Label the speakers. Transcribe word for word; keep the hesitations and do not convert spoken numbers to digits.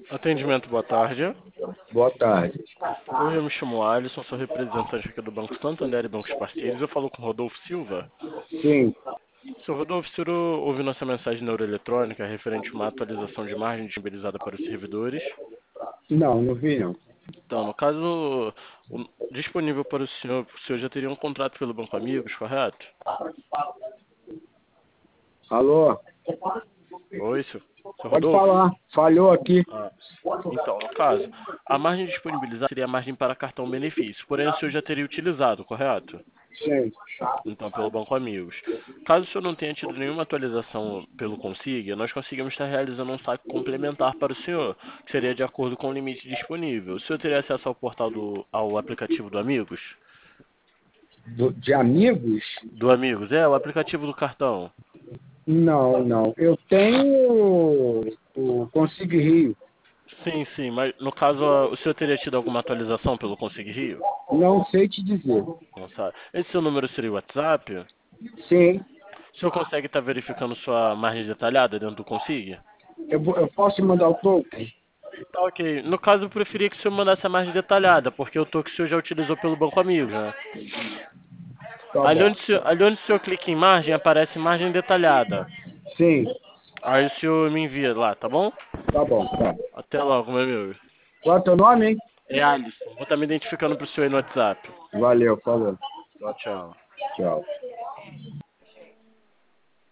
Speaker 1: Atendimento, boa tarde.
Speaker 2: Boa tarde.
Speaker 1: Oi, eu me chamo Alisson, sou representante aqui do Banco Santander e Bancos Parceiros. Eu falo com o Rodolfo Silva.
Speaker 2: Sim.
Speaker 1: Seu Rodolfo, o senhor ouviu nossa mensagem neuroeletrônica referente a uma atualização de margem disponibilizada para os servidores?
Speaker 2: Não, não vi não.
Speaker 1: Então, no caso, o- disponível para o senhor, o senhor já teria um contrato pelo Banco Amigos, correto?
Speaker 2: Alô?
Speaker 1: Oi, seu, seu
Speaker 2: Pode
Speaker 1: Rodolfo?
Speaker 2: falar. Falhou aqui.
Speaker 1: Ah, então, no caso, a margem disponibilizada seria a margem para cartão benefício, porém o senhor já teria utilizado, correto?
Speaker 2: Sim.
Speaker 1: Então, pelo Banco Amigos. Caso o senhor não tenha tido nenhuma atualização pelo Consiga, nós conseguimos estar realizando um saque complementar para o senhor, que seria de acordo com o limite disponível. O senhor teria acesso ao portal do, ao aplicativo do Amigos?
Speaker 2: Do- de amigos?
Speaker 1: Do Amigos, é, o aplicativo do cartão.
Speaker 2: Não, não. Eu tenho o, o Consigo Rio.
Speaker 1: Sim, sim, mas no caso, o senhor teria tido alguma atualização pelo Consiga Rio?
Speaker 2: Não sei te dizer.
Speaker 1: Não sabe. Esse seu número seria o WhatsApp?
Speaker 2: Sim.
Speaker 1: O senhor consegue estar verificando sua margem detalhada dentro do Consiga?
Speaker 2: Eu, vou- eu posso te mandar o token?
Speaker 1: Tá, ok. No caso, eu preferia que o senhor mandasse a margem detalhada, porque o token que o senhor já utilizou pelo Banco Amigos, né?
Speaker 2: Tá
Speaker 1: Ali
Speaker 2: bom.
Speaker 1: onde, o senhor, ali onde o senhor clica em margem, aparece margem detalhada.
Speaker 2: Sim.
Speaker 1: Aí o senhor me envia lá, tá bom?
Speaker 2: Tá bom, tá.
Speaker 1: Até logo, meu amigo.
Speaker 2: Qual é o teu nome, hein?
Speaker 1: É Alisson. Vou estar me identificando pro senhor aí no WhatsApp.
Speaker 2: Valeu, falou.
Speaker 1: Tchau, tchau.
Speaker 2: Tchau.